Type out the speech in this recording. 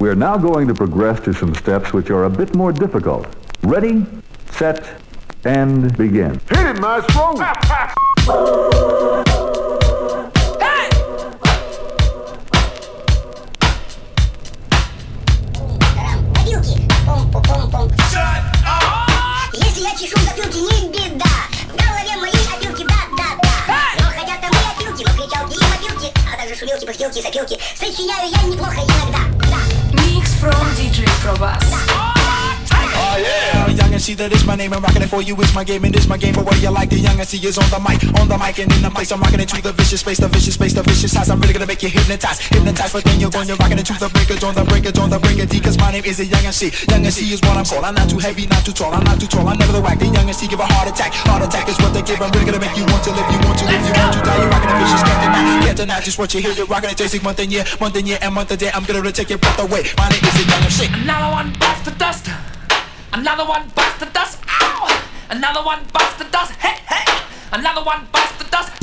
We are now going to progress to some steps which are a bit more difficult. Ready, set, and begin. Hit it, Maestro! Если я чешу затылки, не беда. В голове моей опилки, да. Но хотят там мои опилки, мокричалки и мобилки, а также шумелки, пыхтелки, сопилки. Сочиняю я неплохо иногда, да. Mix from DJ Probas. Oh yeah, young and see that is my name and rocking it for you is my game and this my game. But what you like, the young and see is on the mic and in the place. I'm rocking into the vicious space, the vicious space, the vicious house. I'm really gonna make you hypnotized. But then you're rocking into the breakers on the D. Cause my name is the young and see. Young and see is what I'm called. I'm not too heavy, not too tall. I'm not too tall. I'm never the whack. The young and see give a heart attack. Heart attack is what they give. I'm really gonna make you want to live. You want to live. You want to die. You're rocking the vicious, can't deny just what you hear. You're rocking it, tasting month and year and month a day. I'm gonna take your breath away. My name is the young and see. Another one bites the dust. Another one bites the dust. Ow! Another one bites the dust. Hey, hey! Another one bites the dust.